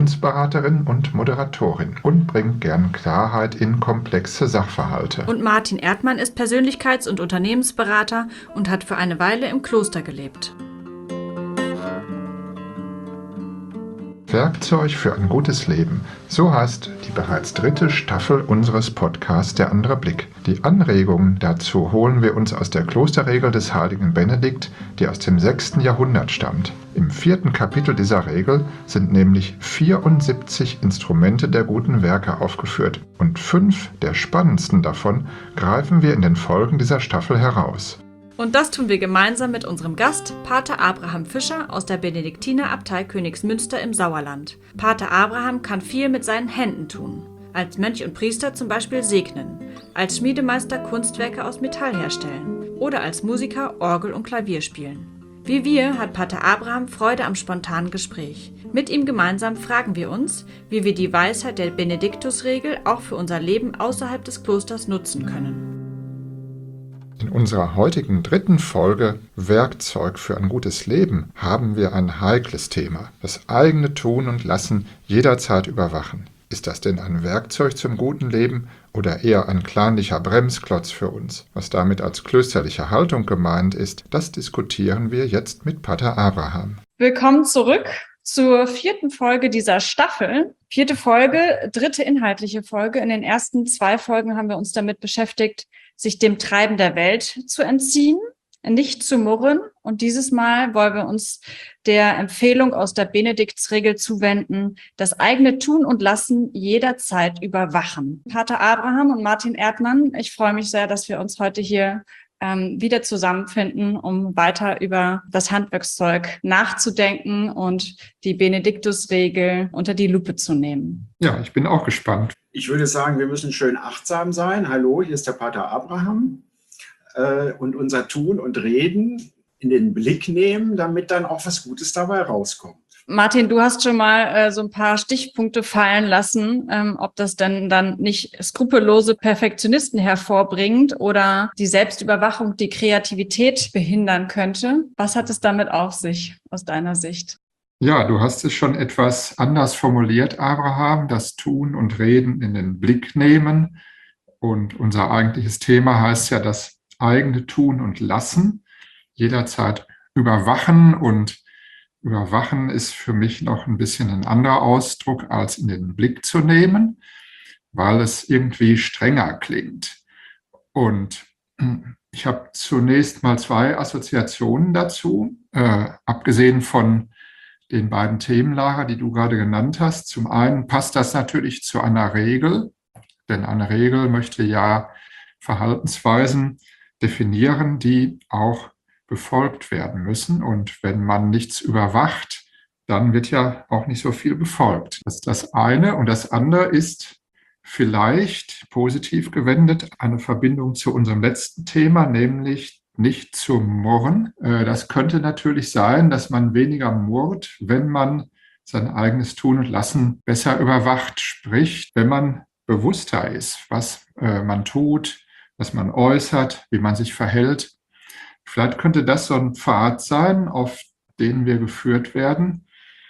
Beraterin und Moderatorin und bringt gern Klarheit in komplexe Sachverhalte. Und Martin Erdmann ist Persönlichkeits- und Unternehmensberater und hat für eine Weile im Kloster gelebt. Werkzeug für ein gutes Leben. So heißt die bereits 3. Staffel unseres Podcasts Der andere Blick. Die Anregungen dazu holen wir uns aus der Klosterregel des heiligen Benedikt, die aus dem 6. Jahrhundert stammt. Im 4. Kapitel dieser Regel sind nämlich 74 Instrumente der guten Werke aufgeführt und 5 der spannendsten davon greifen wir in den Folgen dieser Staffel heraus. Und das tun wir gemeinsam mit unserem Gast, Pater Abraham Fischer aus der Benediktinerabtei Königsmünster im Sauerland. Pater Abraham kann viel mit seinen Händen tun. Als Mönch und Priester zum Beispiel segnen, als Schmiedemeister Kunstwerke aus Metall herstellen oder als Musiker Orgel und Klavier spielen. Wie wir hat Pater Abraham Freude am spontanen Gespräch. Mit ihm gemeinsam fragen wir uns, wie wir die Weisheit der Benediktusregel auch für unser Leben außerhalb des Klosters nutzen können. In unserer heutigen 3. Folge Werkzeug für ein gutes Leben haben wir ein heikles Thema, das eigene Tun und Lassen jederzeit überwachen. Ist das denn ein Werkzeug zum guten Leben oder eher ein kleinlicher Bremsklotz für uns? Was damit als klösterliche Haltung gemeint ist, das diskutieren wir jetzt mit Pater Abraham. Willkommen zurück zur 4. Folge dieser Staffel. 4. Folge, 3. inhaltliche Folge. In den ersten 2 Folgen haben wir uns damit beschäftigt, sich dem Treiben der Welt zu entziehen, nicht zu murren. Und dieses Mal wollen wir uns der Empfehlung aus der Benediktsregel zuwenden, das eigene Tun und Lassen jederzeit überwachen. Pater Abraham und Martin Erdmann, ich freue mich sehr, dass wir uns heute hier wieder zusammenfinden, um weiter über das Handwerkszeug nachzudenken und die Benediktusregel unter die Lupe zu nehmen. Ja, ich bin auch gespannt. Ich würde sagen, wir müssen schön achtsam sein. Hallo, hier ist der Pater Abraham. Und unser Tun und Reden in den Blick nehmen, damit dann auch was Gutes dabei rauskommt. Martin, du hast schon mal so ein paar Stichpunkte fallen lassen, ob das denn dann nicht skrupellose Perfektionisten hervorbringt oder die Selbstüberwachung, die Kreativität behindern könnte. Was hat es damit auf sich aus deiner Sicht? Ja, du hast es schon etwas anders formuliert, Abraham, das Tun und Reden in den Blick nehmen. Und unser eigentliches Thema heißt ja das eigene Tun und Lassen, jederzeit überwachen. Und überwachen ist für mich noch ein bisschen ein anderer Ausdruck, als in den Blick zu nehmen, weil es irgendwie strenger klingt. Und ich habe zunächst mal 2 Assoziationen dazu, abgesehen von den beiden Themenlager, die du gerade genannt hast. Zum einen passt das natürlich zu einer Regel, denn eine Regel möchte ja Verhaltensweisen definieren, die auch befolgt werden müssen. Und wenn man nichts überwacht, dann wird ja auch nicht so viel befolgt. Das ist das eine. Und das andere ist vielleicht positiv gewendet eine Verbindung zu unserem letzten Thema, nämlich nicht zu murren. Das könnte natürlich sein, dass man weniger murrt, wenn man sein eigenes Tun und Lassen besser überwacht, sprich, wenn man bewusster ist, was man tut, was man äußert, wie man sich verhält. Vielleicht könnte das so ein Pfad sein, auf den wir geführt werden.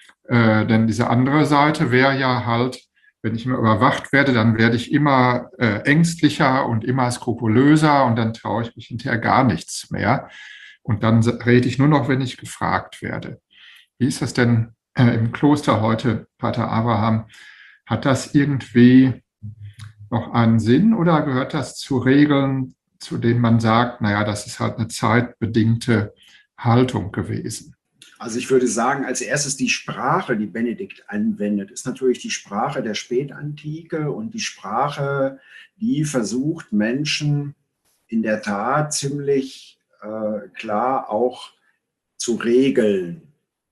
Denn diese andere Seite wäre ja halt, wenn ich immer überwacht werde, dann werde ich immer ängstlicher und immer skrupulöser und dann traue ich mich hinterher gar nichts mehr. Und dann rede ich nur noch, wenn ich gefragt werde. Wie ist das denn im Kloster heute, Pater Abraham? Hat das irgendwie noch einen Sinn oder gehört das zu Regeln, zu denen man sagt, naja, das ist halt eine zeitbedingte Haltung gewesen? Also ich würde sagen, als erstes die Sprache, die Benedikt anwendet, ist natürlich die Sprache der Spätantike und die Sprache, die versucht, Menschen in der Tat ziemlich klar auch zu regeln.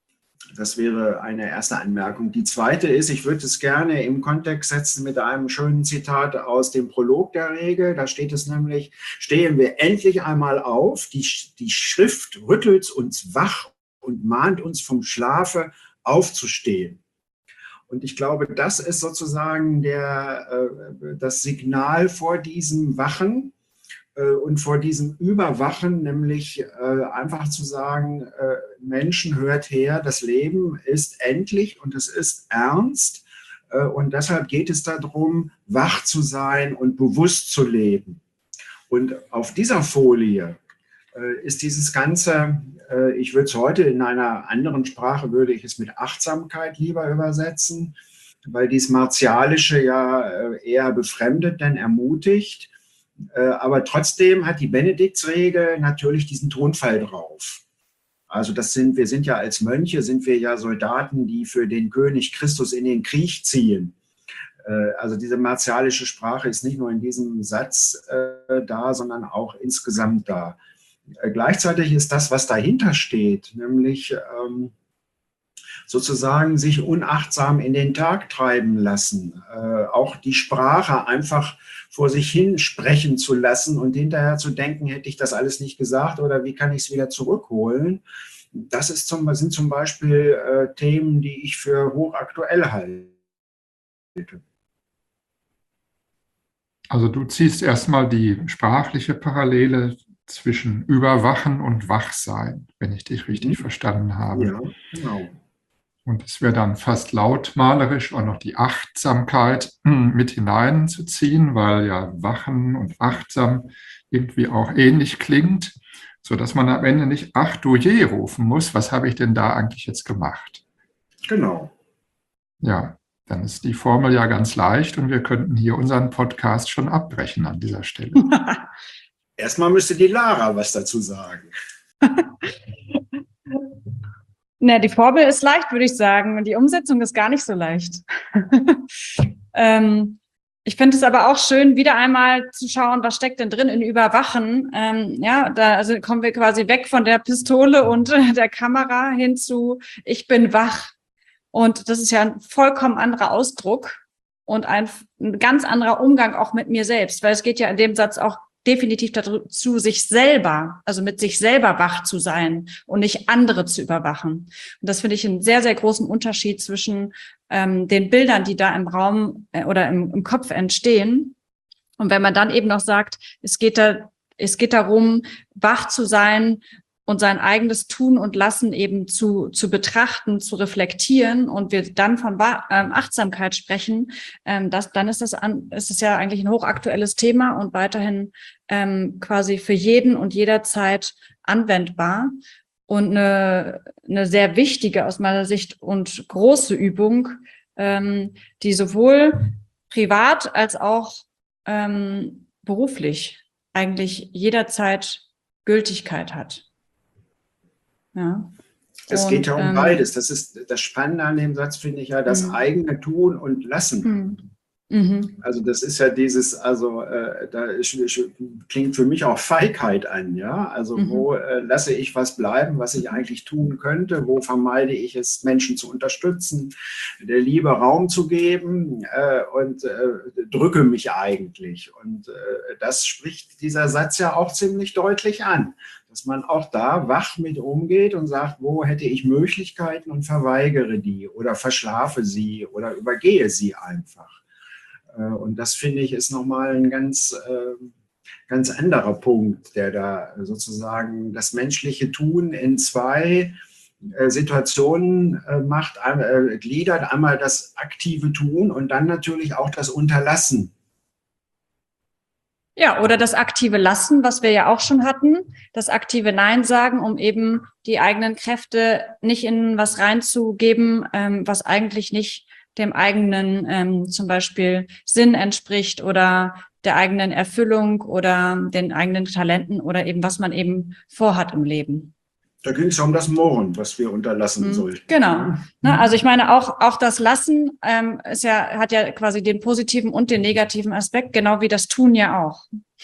Das wäre eine erste Anmerkung. Die zweite ist, ich würde es gerne im Kontext setzen mit einem schönen Zitat aus dem Prolog der Regel. Da steht es nämlich: Stehen wir endlich einmal auf, die Schrift rüttelt uns wach und mahnt uns vom Schlafe aufzustehen. Und ich glaube, das ist sozusagen das Signal vor diesem Wachen. Und vor diesem Überwachen, nämlich einfach zu sagen, Menschen, hört her, das Leben ist endlich und es ist ernst. Und deshalb geht es darum, wach zu sein und bewusst zu leben. Und auf dieser Folie ist dieses Ganze, ich würde es heute in einer anderen Sprache, würde ich es mit Achtsamkeit lieber übersetzen, weil dies Martialische ja eher befremdet, denn ermutigt. Aber trotzdem hat die Benediktsregel natürlich diesen Tonfall drauf. Also wir sind ja als Mönche, sind wir ja Soldaten, die für den König Christus in den Krieg ziehen. Also diese martialische Sprache ist nicht nur in diesem Satz da, sondern auch insgesamt da. Gleichzeitig ist das, was dahinter steht, nämlich sozusagen sich unachtsam in den Tag treiben lassen, auch die Sprache einfach vor sich hin sprechen zu lassen und hinterher zu denken, hätte ich das alles nicht gesagt oder wie kann ich es wieder zurückholen. Das sind zum Beispiel Themen, die ich für hochaktuell halte. Also du ziehst erstmal die sprachliche Parallele zwischen Überwachen und Wachsein, wenn ich dich richtig verstanden habe. Ja, genau. Und es wäre dann fast lautmalerisch auch noch die Achtsamkeit mit hineinzuziehen, weil ja Wachen und Achtsam irgendwie auch ähnlich klingt, sodass man am Ende nicht ach du je rufen muss, was habe ich denn da eigentlich jetzt gemacht? Genau. Ja, dann ist die Formel ja ganz leicht und wir könnten hier unseren Podcast schon abbrechen an dieser Stelle. Erstmal müsste die Lara was dazu sagen. Na, die Formel ist leicht, würde ich sagen. Und die Umsetzung ist gar nicht so leicht. Ich finde es aber auch schön, wieder einmal zu schauen, was steckt denn drin in Überwachen. Also kommen wir quasi weg von der Pistole und der Kamera hin zu ich bin wach. Und das ist ja ein vollkommen anderer Ausdruck und ein ganz anderer Umgang auch mit mir selbst, weil es geht ja in dem Satz auch definitiv dazu, sich selber, also mit sich selber wach zu sein und nicht andere zu überwachen. Und das finde ich einen sehr, sehr großen Unterschied zwischen den Bildern, die da im Raum oder im Kopf entstehen. Und wenn man dann eben noch sagt, es geht darum, wach zu sein und sein eigenes Tun und Lassen eben zu betrachten, zu reflektieren und wir dann von Achtsamkeit sprechen, dann ist es ja eigentlich ein hochaktuelles Thema und weiterhin quasi für jeden und jederzeit anwendbar und eine sehr wichtige aus meiner Sicht und große Übung, die sowohl privat als auch beruflich eigentlich jederzeit Gültigkeit hat. Ja. Es geht ja um beides. Das ist das Spannende an dem Satz, finde ich ja, das eigene Tun und Lassen. Also das ist ja dieses, klingt für mich auch Feigheit an, ja. Also wo lasse ich was bleiben, was ich eigentlich tun könnte? Wo vermeide ich es, Menschen zu unterstützen, der Liebe Raum zu geben und drücke mich eigentlich. Und das spricht dieser Satz ja auch ziemlich deutlich an, dass man auch da wach mit umgeht und sagt, wo hätte ich Möglichkeiten und verweigere die oder verschlafe sie oder übergehe sie einfach. Und das, finde ich, ist nochmal ein ganz anderer Punkt, der da sozusagen das menschliche Tun in zwei Situationen gliedert. Einmal das aktive Tun und dann natürlich auch das Unterlassen. Ja, oder das aktive Lassen, was wir ja auch schon hatten, das aktive Nein sagen, um eben die eigenen Kräfte nicht in was reinzugeben, was eigentlich nicht dem eigenen zum Beispiel Sinn entspricht oder der eigenen Erfüllung oder den eigenen Talenten oder eben was man eben vorhat im Leben. Da ging es ja um das Murren, was wir unterlassen sollten. Genau. Also ich meine, auch das Lassen hat ja quasi den positiven und den negativen Aspekt, genau wie das Tun ja auch.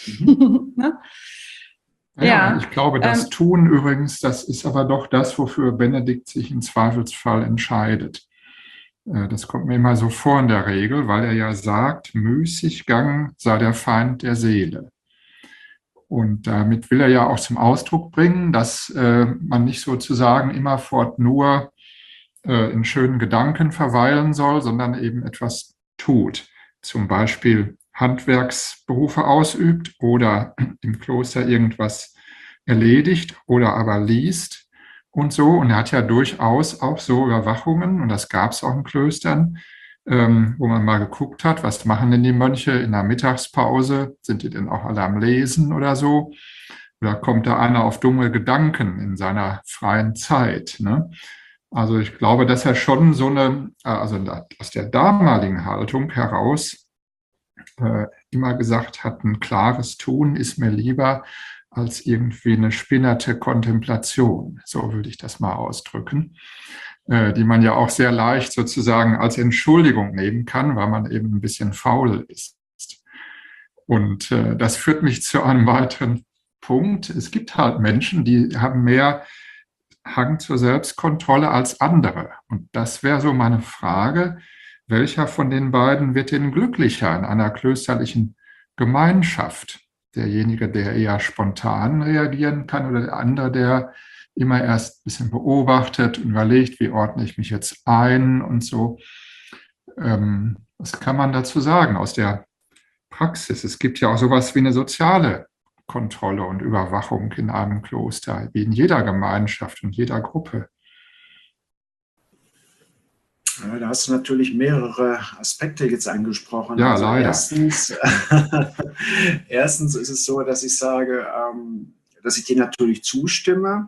Ja, ich glaube, das Tun übrigens, das ist aber doch das, wofür Benedikt sich im Zweifelsfall entscheidet. Das kommt mir immer so vor in der Regel, weil er ja sagt, Müßiggang sei der Feind der Seele. Und damit will er ja auch zum Ausdruck bringen, dass man nicht sozusagen immerfort nur in schönen Gedanken verweilen soll, sondern eben etwas tut. Zum Beispiel Handwerksberufe ausübt oder im Kloster irgendwas erledigt oder aber liest und so. Und er hat ja durchaus auch so Überwachungen, und das gab es auch in Klöstern, wo man mal geguckt hat, was machen denn die Mönche in der Mittagspause? Sind die denn auch alle am Lesen oder so? Oder kommt da einer auf dumme Gedanken in seiner freien Zeit? Ne? Also ich glaube, dass er schon so eine, also aus der damaligen Haltung heraus immer gesagt hat, ein klares Tun ist mir lieber als irgendwie eine spinnerte Kontemplation. So würde ich das mal ausdrücken, die man ja auch sehr leicht sozusagen als Entschuldigung nehmen kann, weil man eben ein bisschen faul ist. Und das führt mich zu einem weiteren Punkt. Es gibt halt Menschen, die haben mehr Hang zur Selbstkontrolle als andere. Und das wäre so meine Frage, welcher von den beiden wird denn glücklicher in einer klösterlichen Gemeinschaft? Derjenige, der eher spontan reagieren kann, oder der andere, der immer erst ein bisschen beobachtet und überlegt, wie ordne ich mich jetzt ein und so. Was kann man dazu sagen aus der Praxis? Es gibt ja auch sowas wie eine soziale Kontrolle und Überwachung in einem Kloster, wie in jeder Gemeinschaft und jeder Gruppe. Ja, da hast du natürlich mehrere Aspekte jetzt angesprochen. Ja, also leider. Erstens ist es so, dass ich sage, dass ich dir natürlich zustimme.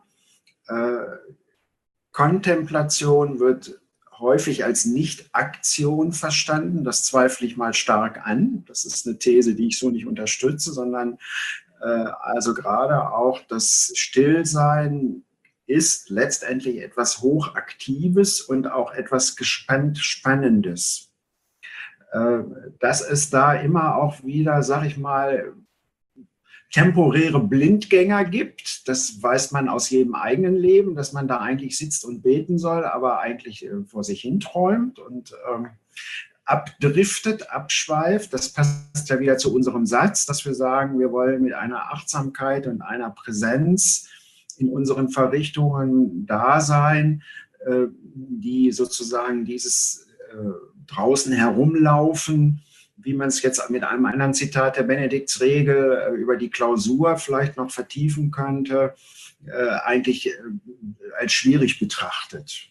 Kontemplation wird häufig als Nicht-Aktion verstanden. Das zweifle ich mal stark an. Das ist eine These, die ich so nicht unterstütze, sondern also gerade auch das Stillsein ist letztendlich etwas Hochaktives und auch etwas Spannendes. Dass es da immer auch wieder, sag ich mal, temporäre Blindgänger gibt, das weiß man aus jedem eigenen Leben, dass man da eigentlich sitzt und beten soll, aber eigentlich vor sich hin träumt und abdriftet, abschweift. Das passt ja wieder zu unserem Satz, dass wir sagen, wir wollen mit einer Achtsamkeit und einer Präsenz in unseren Verrichtungen da sein, die sozusagen dieses draußen herumlaufen, wie man es jetzt mit einem anderen Zitat der Benediktsregel über die Klausur vielleicht noch vertiefen könnte, eigentlich als schwierig betrachtet.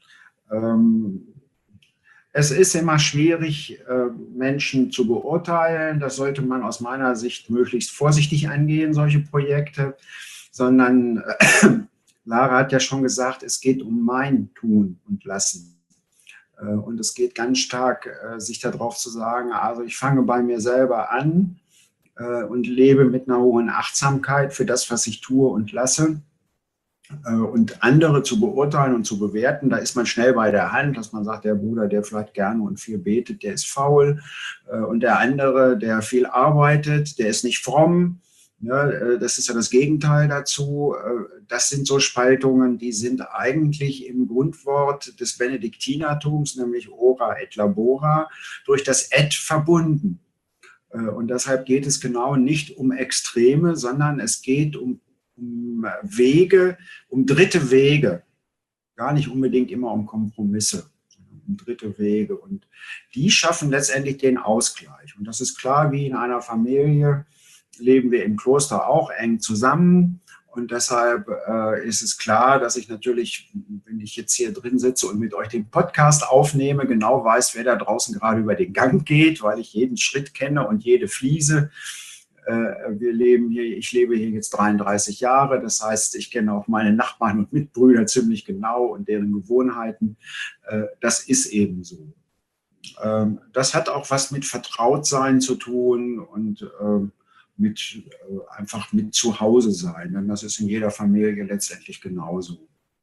Es ist immer schwierig, Menschen zu beurteilen. Das sollte man aus meiner Sicht möglichst vorsichtig angehen, solche Projekte. Sondern Lara hat ja schon gesagt, es geht um mein Tun und Lassen. Und es geht ganz stark, sich darauf zu sagen, also ich fange bei mir selber an und lebe mit einer hohen Achtsamkeit für das, was ich tue und lasse. Und andere zu beurteilen und zu bewerten, da ist man schnell bei der Hand, dass man sagt, der Bruder, der vielleicht gerne und viel betet, der ist faul. Und der andere, der viel arbeitet, der ist nicht fromm. Ja, das ist ja das Gegenteil dazu. Das sind so Spaltungen, die sind eigentlich im Grundwort des Benediktinertums, nämlich ora et labora, durch das et verbunden. Und deshalb geht es genau nicht um Extreme, sondern es geht um Wege, um dritte Wege. Gar nicht unbedingt immer um Kompromisse, sondern um dritte Wege. Und die schaffen letztendlich den Ausgleich. Und das ist klar, wie in einer Familie leben wir im Kloster auch eng zusammen und deshalb ist es klar, dass ich natürlich, wenn ich jetzt hier drin sitze und mit euch den Podcast aufnehme, genau weiß, wer da draußen gerade über den Gang geht, weil ich jeden Schritt kenne und jede Fliese. Ich lebe hier jetzt 33 Jahre, das heißt, ich kenne auch meine Nachbarn und Mitbrüder ziemlich genau und deren Gewohnheiten. Das ist eben so. Das hat auch was mit Vertrautsein zu tun und einfach mit zu Hause sein, denn das ist in jeder Familie letztendlich genauso.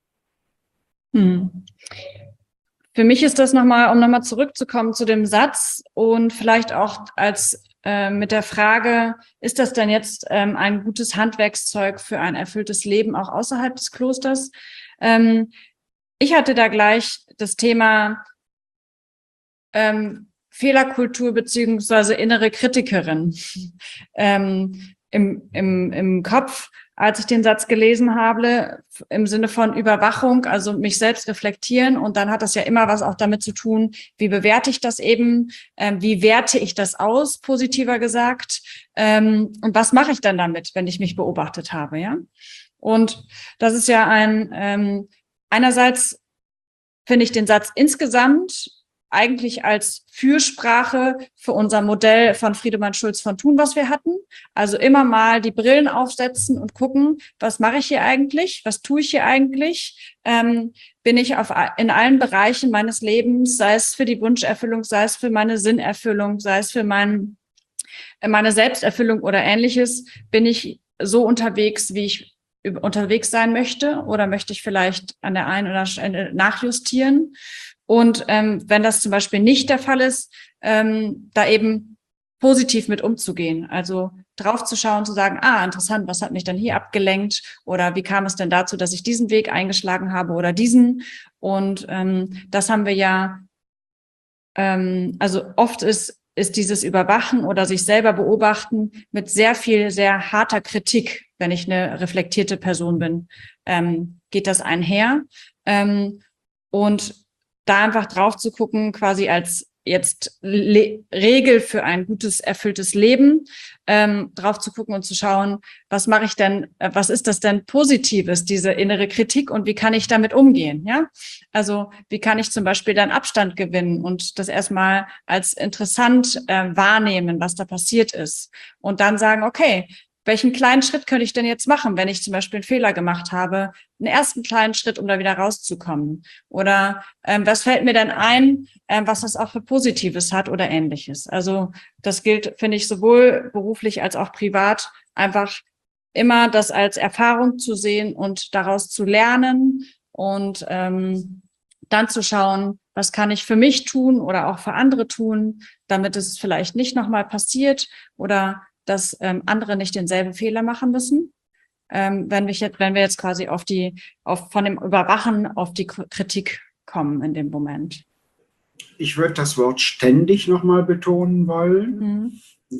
Für mich ist das nochmal, um nochmal zurückzukommen zu dem Satz und vielleicht auch als mit der Frage, ist das denn jetzt ein gutes Handwerkszeug für ein erfülltes Leben auch außerhalb des Klosters? Ich hatte da gleich das Thema Fehlerkultur beziehungsweise innere Kritikerin im Kopf, als ich den Satz gelesen habe, im Sinne von Überwachung, also mich selbst reflektieren. Und dann hat das ja immer was auch damit zu tun, wie bewerte ich das eben, wie werte ich das aus, positiver gesagt, und was mache ich dann damit, wenn ich mich beobachtet habe, ja? Und das ist ja einerseits finde ich den Satz insgesamt eigentlich als Fürsprache für unser Modell von Friedemann Schulz von Thun, was wir hatten. Also immer mal die Brillen aufsetzen und gucken, was mache ich hier eigentlich? Was tue ich hier eigentlich? Bin ich in allen Bereichen meines Lebens, sei es für die Wunscherfüllung, sei es für meine Sinnerfüllung, sei es für meine Selbsterfüllung oder Ähnliches, bin ich so unterwegs, wie ich unterwegs sein möchte, oder möchte ich vielleicht an der einen oder Stelle nachjustieren? Und wenn das zum Beispiel nicht der Fall ist, da eben positiv mit umzugehen. Also drauf zu schauen, zu sagen, interessant, was hat mich denn hier abgelenkt? Oder wie kam es denn dazu, dass ich diesen Weg eingeschlagen habe oder diesen? Und das haben wir ja, also oft ist dieses Überwachen oder sich selber beobachten mit sehr viel, sehr harter Kritik, wenn ich eine reflektierte Person bin, geht das einher. Und da einfach drauf zu gucken, quasi als jetzt Regel für ein gutes, erfülltes Leben, drauf zu gucken und zu schauen, was mache ich denn, was ist das denn Positives, diese innere Kritik, und wie kann ich damit umgehen, ja? Also wie kann ich zum Beispiel dann Abstand gewinnen und das erstmal als interessant wahrnehmen, was da passiert ist, und dann sagen, okay, welchen kleinen Schritt könnte ich denn jetzt machen, wenn ich zum Beispiel einen Fehler gemacht habe? Einen ersten kleinen Schritt, um da wieder rauszukommen. Oder was fällt mir denn ein, was das auch für Positives hat oder Ähnliches? Also das gilt, finde ich, sowohl beruflich als auch privat, einfach immer das als Erfahrung zu sehen und daraus zu lernen und dann zu schauen, was kann ich für mich tun oder auch für andere tun, damit es vielleicht nicht nochmal passiert oder dass andere nicht denselben Fehler machen müssen, wenn wir jetzt quasi von dem Überwachen auf die Kritik kommen in dem Moment. Ich würde das Wort ständig nochmal betonen wollen,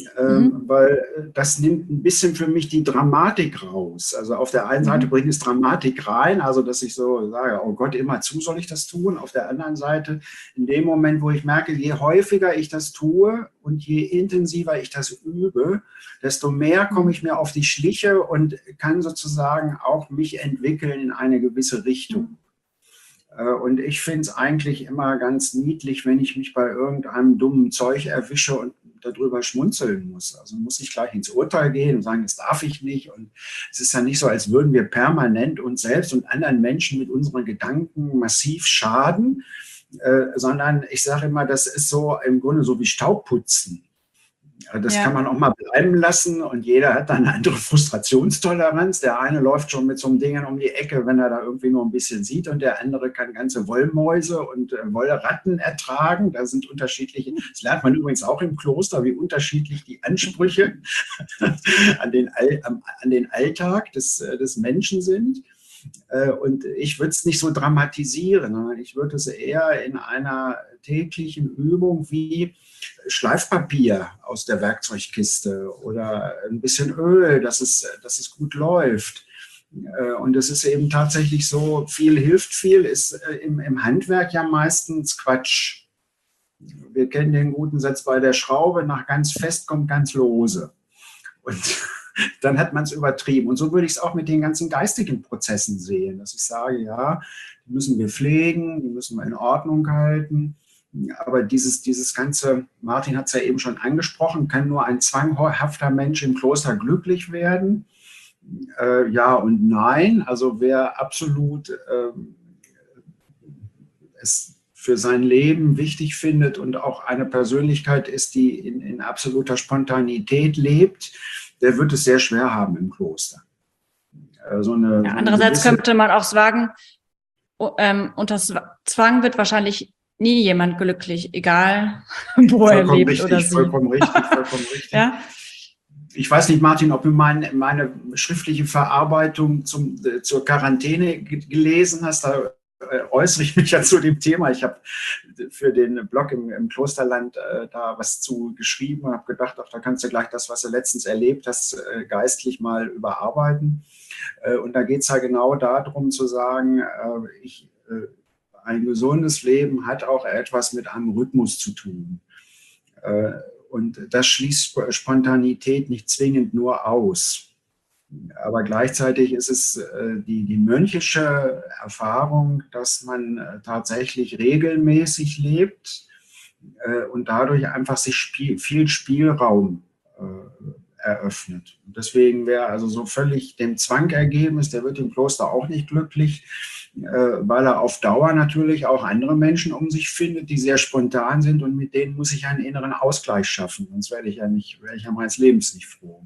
weil das nimmt ein bisschen für mich die Dramatik raus. Also auf der einen Seite bringt es Dramatik rein, also dass ich so sage, oh Gott, immerzu soll ich das tun. Auf der anderen Seite, in dem Moment, wo ich merke, je häufiger ich das tue und je intensiver ich das übe, desto mehr komme ich mir auf die Schliche und kann sozusagen auch mich entwickeln in eine gewisse Richtung. Und ich finde es eigentlich immer ganz niedlich, wenn ich mich bei irgendeinem dummen Zeug erwische und darüber schmunzeln muss. Also muss ich gleich ins Urteil gehen und sagen, das darf ich nicht. Und es ist ja nicht so, als würden wir permanent uns selbst und anderen Menschen mit unseren Gedanken massiv schaden, sondern ich sage immer, das ist so im Grunde so wie Staubputzen. Das kann man auch mal bleiben lassen, und jeder hat dann eine andere Frustrationstoleranz. Der eine läuft schon mit so einem Ding um die Ecke, wenn er da irgendwie nur ein bisschen sieht, und der andere kann ganze Wollmäuse und Wollratten ertragen. Da sind unterschiedliche, das lernt man übrigens auch im Kloster, wie unterschiedlich die Ansprüche an den Alltag des Menschen sind. Und ich würde es nicht so dramatisieren, sondern ich würde es eher in einer täglichen Übung wie Schleifpapier aus der Werkzeugkiste oder ein bisschen Öl, dass es gut läuft. Und es ist eben tatsächlich so, viel hilft viel, ist im Handwerk ja meistens Quatsch. Wir kennen den guten Satz, bei der Schraube nach ganz fest kommt ganz lose. Und dann hat man es übertrieben. Und so würde ich es auch mit den ganzen geistigen Prozessen sehen, dass ich sage, ja, die müssen wir pflegen, die müssen wir in Ordnung halten. Aber dieses ganze, Martin hat es ja eben schon angesprochen, kann nur ein zwanghafter Mensch im Kloster glücklich werden? Ja und nein. Also wer absolut es für sein Leben wichtig findet und auch eine Persönlichkeit ist, die in absoluter Spontanität lebt, der wird es sehr schwer haben im Kloster. Andererseits könnte man auch sagen, unter Zwang wird wahrscheinlich nie jemand glücklich, egal wo er lebt richtig, oder sie. Vollkommen richtig. Ja? Ich weiß nicht, Martin, ob du meine schriftliche Verarbeitung zur Quarantäne gelesen hast. Da äußere ich mich ja zu dem Thema. Ich habe für den Blog im Klosterland da was zu geschrieben, habe gedacht, ach, da kannst du gleich das, was du letztens erlebt hast, geistlich mal überarbeiten. Und da geht es ja genau darum zu sagen, ein gesundes Leben hat auch etwas mit einem Rhythmus zu tun. Und das schließt Spontanität nicht zwingend nur aus. Aber gleichzeitig ist es die mönchische Erfahrung, dass man tatsächlich regelmäßig lebt und dadurch einfach sich viel Spielraum eröffnet. Und deswegen, wer also so völlig dem Zwang ergeben ist, der wird im Kloster auch nicht glücklich, weil er auf Dauer natürlich auch andere Menschen um sich findet, die sehr spontan sind, und mit denen muss ich einen inneren Ausgleich schaffen, sonst werde ich ja meines Lebens nicht froh.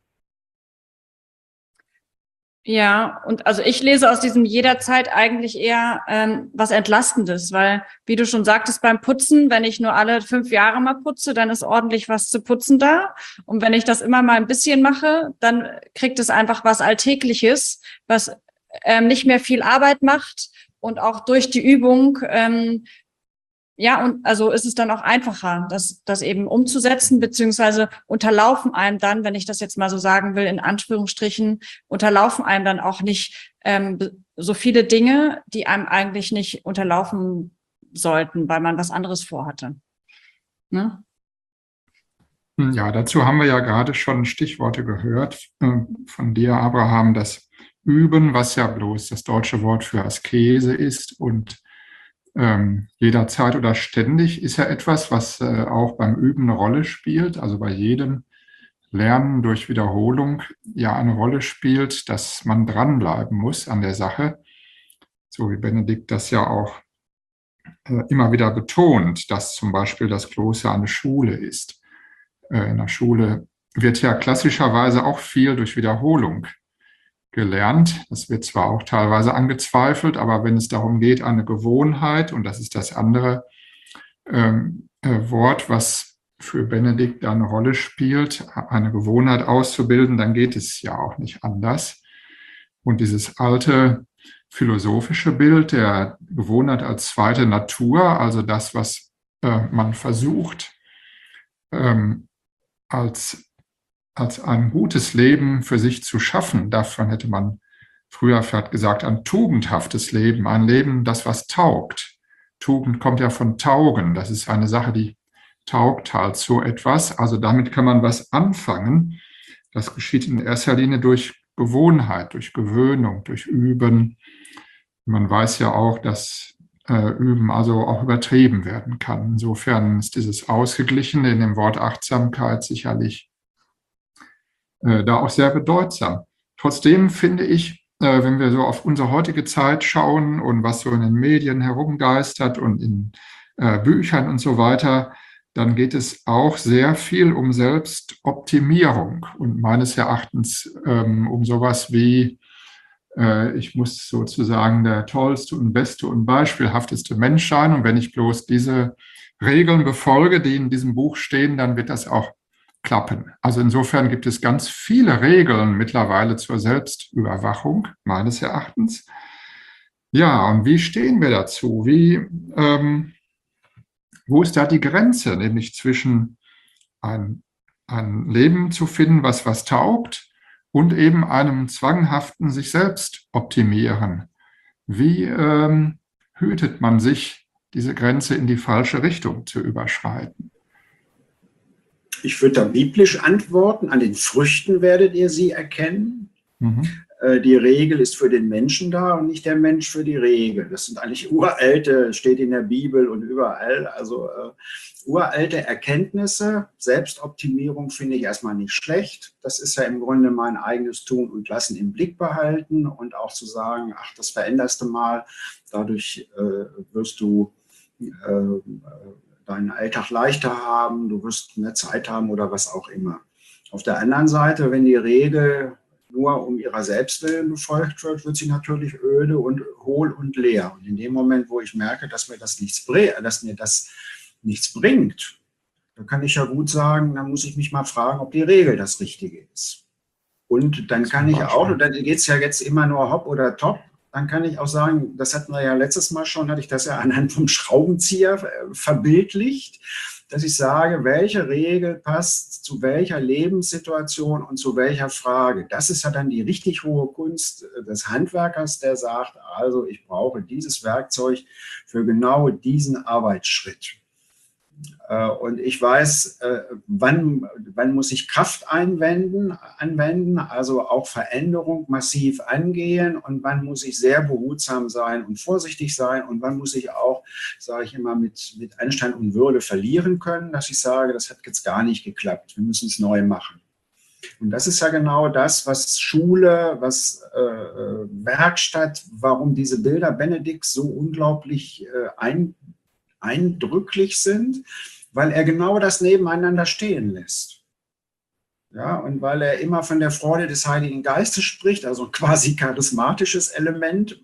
Ja, und also ich lese aus diesem jederzeit eigentlich eher was Entlastendes, weil, wie du schon sagtest, beim Putzen, wenn ich nur alle 5 Jahre mal putze, dann ist ordentlich was zu putzen da. Und wenn ich das immer mal ein bisschen mache, dann kriegt es einfach was Alltägliches, was nicht mehr viel Arbeit macht, und auch durch die Übung ja, und also ist es dann auch einfacher, das eben umzusetzen, beziehungsweise unterlaufen einem dann, wenn ich das jetzt mal so sagen will, in Anführungsstrichen, unterlaufen einem dann auch nicht so viele Dinge, die einem eigentlich nicht unterlaufen sollten, weil man was anderes vorhatte. Ne? Ja, dazu haben wir ja gerade schon Stichworte gehört von dir, Abraham, das Üben, was ja bloß das deutsche Wort für Askese ist, und jederzeit oder ständig ist ja etwas, was auch beim Üben eine Rolle spielt, also bei jedem Lernen durch Wiederholung ja eine Rolle spielt, dass man dranbleiben muss an der Sache, so wie Benedikt das ja auch immer wieder betont, dass zum Beispiel das Kloster eine Schule ist. In der Schule wird ja klassischerweise auch viel durch Wiederholung gelernt. Das wird zwar auch teilweise angezweifelt, aber wenn es darum geht, eine Gewohnheit, und das ist das andere Wort, was für Benedikt eine Rolle spielt, eine Gewohnheit auszubilden, dann geht es ja auch nicht anders. Und dieses alte philosophische Bild der Gewohnheit als zweite Natur, also das, was man versucht, als ein gutes Leben für sich zu schaffen. Davon hätte man früher vielleicht gesagt, ein tugendhaftes Leben, ein Leben, das was taugt. Tugend kommt ja von Taugen. Das ist eine Sache, die taugt halt so etwas. Also damit kann man was anfangen. Das geschieht in erster Linie durch Gewohnheit, durch Gewöhnung, durch Üben. Man weiß ja auch, dass Üben also auch übertrieben werden kann. Insofern ist dieses Ausgeglichene in dem Wort Achtsamkeit sicherlich da auch sehr bedeutsam. Trotzdem finde ich, wenn wir so auf unsere heutige Zeit schauen und was so in den Medien herumgeistert und in Büchern und so weiter, dann geht es auch sehr viel um Selbstoptimierung und meines Erachtens um sowas wie, ich muss sozusagen der tollste und beste und beispielhafteste Mensch sein, und wenn ich bloß diese Regeln befolge, die in diesem Buch stehen, dann wird das auch klappen. Also insofern gibt es ganz viele Regeln mittlerweile zur Selbstüberwachung, meines Erachtens. Ja, und wie stehen wir dazu? Wo ist da die Grenze, nämlich zwischen ein Leben zu finden, was taugt, und eben einem zwanghaften sich selbst optimieren? Wie hütet man sich, diese Grenze in die falsche Richtung zu überschreiten? Ich würde da biblisch antworten, an den Früchten werdet ihr sie erkennen. Die Regel ist für den Menschen da und nicht der Mensch für die Regel. Das sind eigentlich uralte, steht in der Bibel und überall, also uralte Erkenntnisse. Selbstoptimierung finde ich erstmal nicht schlecht. Das ist ja im Grunde mein eigenes Tun und Lassen im Blick behalten und auch zu sagen, ach, das veränderst du mal, dadurch wirst du deinen Alltag leichter haben, du wirst mehr Zeit haben oder was auch immer. Auf der anderen Seite, wenn die Regel nur um ihrer selbst willen befolgt wird sie natürlich öde und hohl und leer. Und in dem Moment, wo ich merke, dass mir das nichts bringt, da kann ich ja gut sagen, dann muss ich mich mal fragen, ob die Regel das Richtige ist. Und dann kann ich auch, und dann geht es ja jetzt immer nur hopp oder top, dann kann ich auch sagen, das hatten wir ja letztes Mal schon, hatte ich das ja anhand vom Schraubenzieher verbildlicht, dass ich sage, welche Regel passt zu welcher Lebenssituation und zu welcher Frage. Das ist ja dann die richtig hohe Kunst des Handwerkers, der sagt, also ich brauche dieses Werkzeug für genau diesen Arbeitsschritt. Und ich weiß, wann muss ich Kraft anwenden, also auch Veränderung massiv angehen, und wann muss ich sehr behutsam sein und vorsichtig sein, und wann muss ich auch, sage ich immer, mit Anstand und Würde verlieren können, dass ich sage, das hat jetzt gar nicht geklappt, wir müssen es neu machen. Und das ist ja genau das, was Schule, was Werkstatt, warum diese Bilder Benedikts so unglaublich eindrücklich sind, weil er genau das nebeneinander stehen lässt. Ja, und weil er immer von der Freude des Heiligen Geistes spricht, also ein quasi charismatisches Element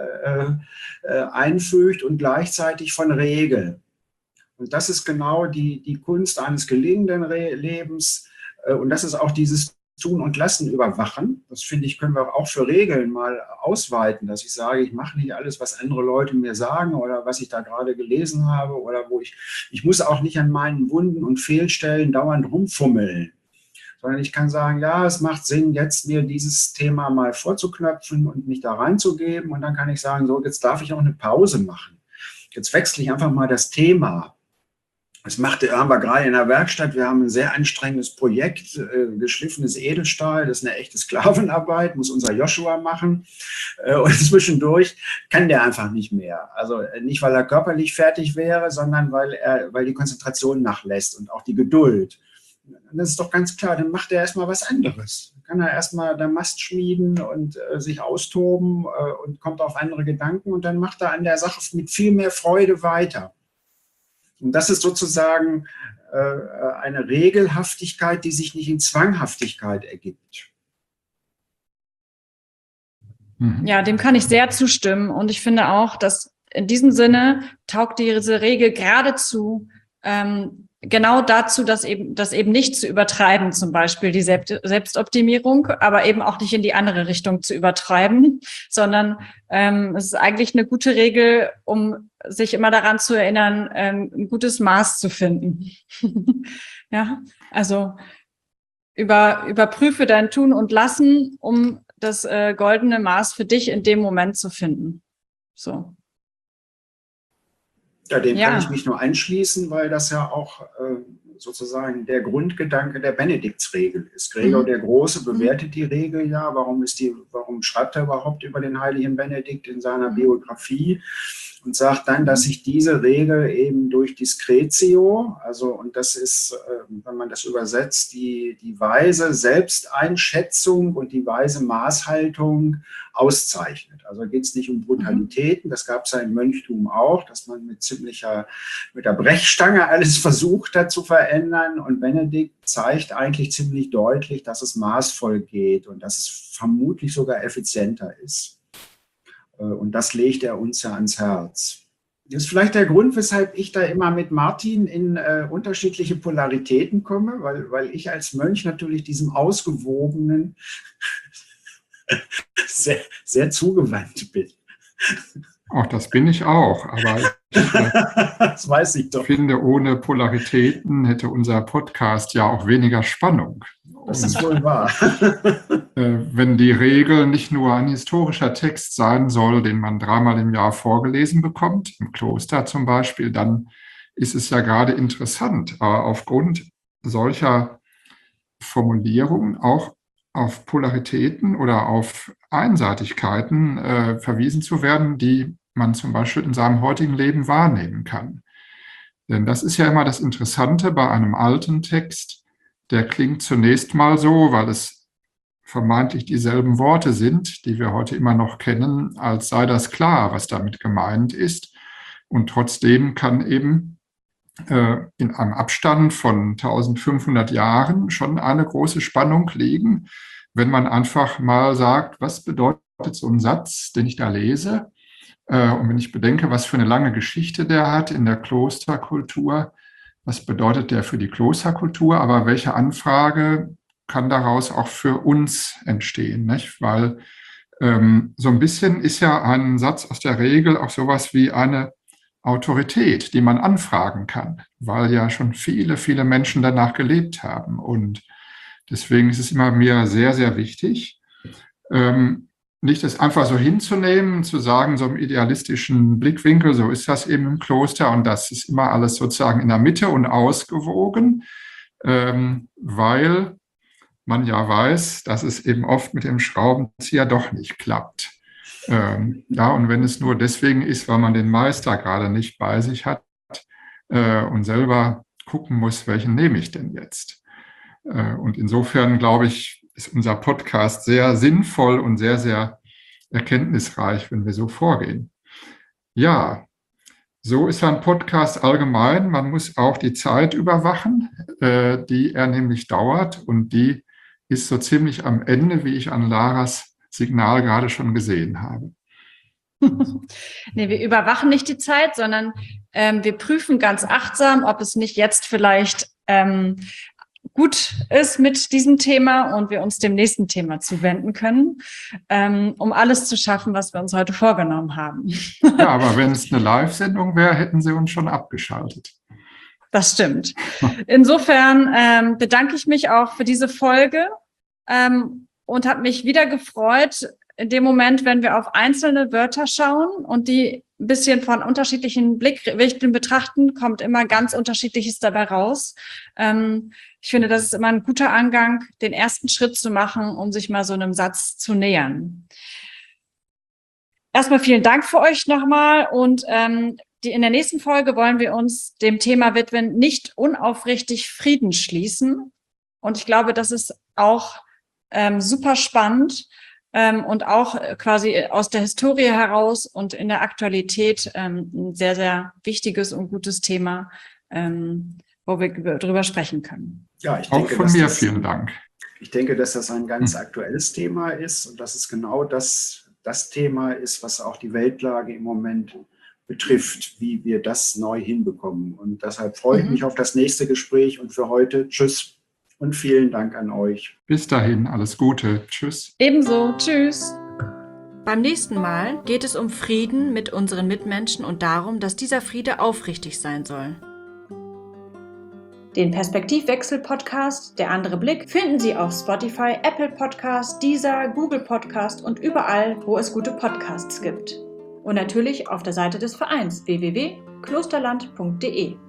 einfügt, und gleichzeitig von Regeln. Und das ist genau die Kunst eines gelingenden Lebens. Und das ist auch dieses Tun und Lassen überwachen. Das finde ich, können wir auch für Regeln mal ausweiten, dass ich sage, ich mache nicht alles, was andere Leute mir sagen oder was ich da gerade gelesen habe, oder wo ich muss auch nicht an meinen Wunden und Fehlstellen dauernd rumfummeln, sondern ich kann sagen, ja, es macht Sinn, jetzt mir dieses Thema mal vorzuknöpfen und mich da reinzugeben, und dann kann ich sagen, so, jetzt darf ich auch eine Pause machen. Jetzt wechsle ich einfach mal das Thema. Das haben wir gerade in der Werkstatt. Wir haben ein sehr anstrengendes Projekt, geschliffenes Edelstahl. Das ist eine echte Sklavenarbeit, muss unser Joshua machen. Und zwischendurch kann der einfach nicht mehr. Also nicht, weil er körperlich fertig wäre, sondern weil die Konzentration nachlässt und auch die Geduld. Und das ist doch ganz klar, dann macht er erstmal was anderes. Dann kann er erstmal der Mast schmieden und sich austoben und kommt auf andere Gedanken, und dann macht er an der Sache mit viel mehr Freude weiter. Und das ist sozusagen eine Regelhaftigkeit, die sich nicht in Zwanghaftigkeit ergibt. Ja, dem kann ich sehr zustimmen. Und ich finde auch, dass in diesem Sinne taugt diese Regel geradezu genau dazu, das eben nicht zu übertreiben, zum Beispiel die Selbstoptimierung, aber eben auch nicht in die andere Richtung zu übertreiben, sondern es ist eigentlich eine gute Regel, um sich immer daran zu erinnern, ein gutes Maß zu finden. Ja, also überprüfe dein Tun und Lassen, um das goldene Maß für dich in dem Moment zu finden. So. Ja, dem kann ich mich nur anschließen, weil das ja auch sozusagen der Grundgedanke der Benediktsregel ist. Gregor der Große bewertet die Regel ja. Warum schreibt er überhaupt über den heiligen Benedikt in seiner Biografie? Und sagt dann, dass sich diese Regel eben durch Discretio, und das ist, wenn man das übersetzt, die weise Selbsteinschätzung und die weise Maßhaltung auszeichnet. Also geht es nicht um Brutalitäten, das gab es ja im Mönchtum auch, dass man mit der Brechstange alles versucht hat zu verändern, und Benedikt zeigt eigentlich ziemlich deutlich, dass es maßvoll geht und dass es vermutlich sogar effizienter ist. Und das legt er uns ja ans Herz. Das ist vielleicht der Grund, weshalb ich da immer mit Martin in unterschiedliche Polaritäten komme, weil ich als Mönch natürlich diesem Ausgewogenen sehr, sehr zugewandt bin. Auch das bin ich auch, aber das weiß ich doch. Ich finde, ohne Polaritäten hätte unser Podcast ja auch weniger Spannung. Das ist wohl wahr. Wenn die Regel nicht nur ein historischer Text sein soll, den man 3-mal im Jahr vorgelesen bekommt, im Kloster zum Beispiel, dann ist es ja gerade interessant, aufgrund solcher Formulierungen auch auf Polaritäten oder auf Einseitigkeiten verwiesen zu werden, die man zum Beispiel in seinem heutigen Leben wahrnehmen kann. Denn das ist ja immer das Interessante bei einem alten Text, der klingt zunächst mal so, weil es vermeintlich dieselben Worte sind, die wir heute immer noch kennen, als sei das klar, was damit gemeint ist. Und trotzdem kann eben in einem Abstand von 1500 Jahren schon eine große Spannung liegen, wenn man einfach mal sagt, was bedeutet so ein Satz, den ich da lese? Und wenn ich bedenke, was für eine lange Geschichte der hat in der Klosterkultur, was bedeutet der für die Klosterkultur, aber welche Anfrage kann daraus auch für uns entstehen, nicht? Weil So ein bisschen ist ja ein Satz aus der Regel auch sowas wie eine Autorität, die man anfragen kann, weil ja schon viele, viele Menschen danach gelebt haben. Und deswegen ist es immer mir sehr, sehr wichtig, nicht das einfach so hinzunehmen, zu sagen, so im idealistischen Blickwinkel, so ist das eben im Kloster und das ist immer alles sozusagen in der Mitte und ausgewogen, weil man ja weiß, dass es eben oft mit dem Schraubenzieher doch nicht klappt. Ja, und wenn es nur deswegen ist, weil man den Meister gerade nicht bei sich hat und selber gucken muss, welchen nehme ich denn jetzt? Und insofern, glaube ich, ist unser Podcast sehr sinnvoll und sehr, sehr erkenntnisreich, wenn wir so vorgehen. Ja, so ist ein Podcast allgemein. Man muss auch die Zeit überwachen, die er nämlich dauert. Und die ist so ziemlich am Ende, wie ich an Laras Signal gerade schon gesehen habe. Nee, wir überwachen nicht die Zeit, sondern wir prüfen ganz achtsam, ob es nicht jetzt vielleicht gut ist mit diesem Thema und wir uns dem nächsten Thema zuwenden können, um alles zu schaffen, was wir uns heute vorgenommen haben. Ja, aber wenn es eine Live-Sendung wäre, hätten Sie uns schon abgeschaltet. Das stimmt. Insofern bedanke ich mich auch für diese Folge und habe mich wieder gefreut, in dem Moment, wenn wir auf einzelne Wörter schauen und die ein bisschen von unterschiedlichen Blickwinkeln betrachten, kommt immer ganz Unterschiedliches dabei raus. Ich finde, das ist immer ein guter Angang, den ersten Schritt zu machen, um sich mal so einem Satz zu nähern. Erstmal vielen Dank für euch nochmal und in der nächsten Folge wollen wir uns dem Thema widmen, nicht unaufrichtig Frieden schließen. Und ich glaube, das ist auch super spannend und auch quasi aus der Historie heraus und in der Aktualität ein sehr, sehr wichtiges und gutes Thema, wo wir drüber sprechen können. Ja, ich denke, auch von mir vielen Dank. Ich denke, dass das ein ganz aktuelles Thema ist und dass es genau das Thema ist, was auch die Weltlage im Moment betrifft, wie wir das neu hinbekommen. Und deshalb freue ich mich auf das nächste Gespräch und für heute tschüss und vielen Dank an euch. Bis dahin, alles Gute. Tschüss. Ebenso. Tschüss. Beim nächsten Mal geht es um Frieden mit unseren Mitmenschen und darum, dass dieser Friede aufrichtig sein soll. Den Perspektivwechsel-Podcast Der andere Blick finden Sie auf Spotify, Apple Podcast, Deezer, Google Podcast und überall, wo es gute Podcasts gibt. Und natürlich auf der Seite des Vereins www.klosterland.de.